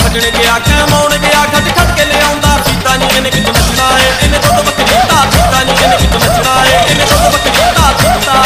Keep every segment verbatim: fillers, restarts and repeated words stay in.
सजन गया कमाउण गया खट खट के ले आउंदा सीता नी इन्हें कितों नचना है इन्हें दुध बकरी धा सीता नी इन्हें कितों नचना है इन्हें दुध बकरी धा सीता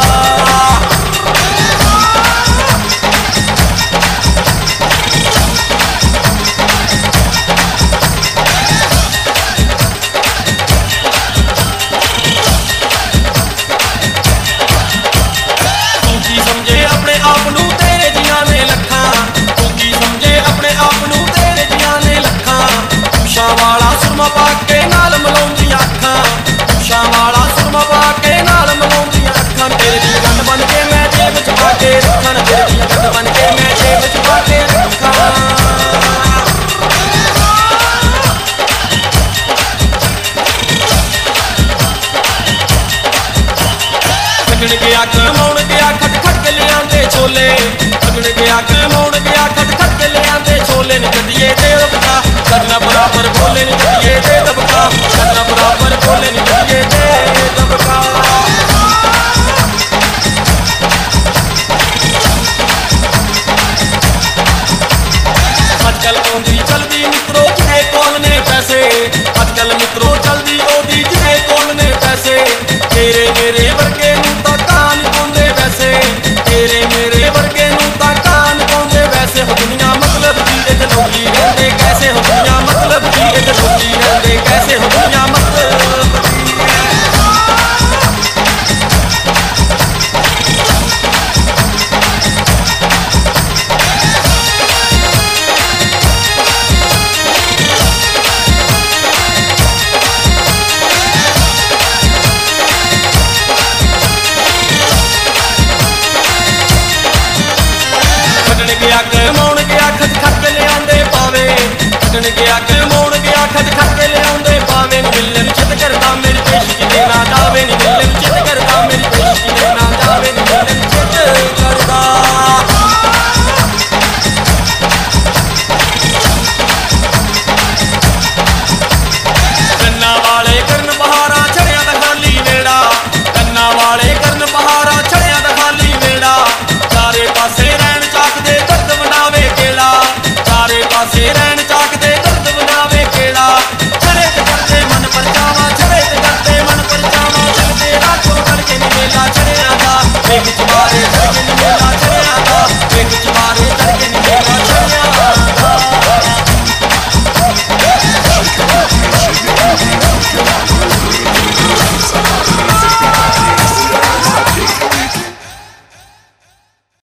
सजन गया कमाउण गया खट खट के ले आंदे छोले सजन गया कमाउण गया खट खट के ले आंदे छोले नी कदिए दे दबका करना बराबर बोले नी कदिए दे दबका करना बराबर बोले नी कदिए दे दबका आजकल ओंदी चलदी मित्रों जिहे कौन ने पैसे आजकल मित्रों चलदी ओदी जिहे कौन ने पैसे तेरे मेरे वर्गे नूं तां कान पाउंदे वैसे तेरे मेरे वर्गे नूं तां कान पाउंदे वैसे हो दुनिया मतलब की इत्थे लोकी रहिंदे कैसे हो दुनिया मतलब की इत्थे लोकी रहिंदे कैसे हो दुनिया मतलब कमाउण गया खट खट के ले आंदे पावे सजन गया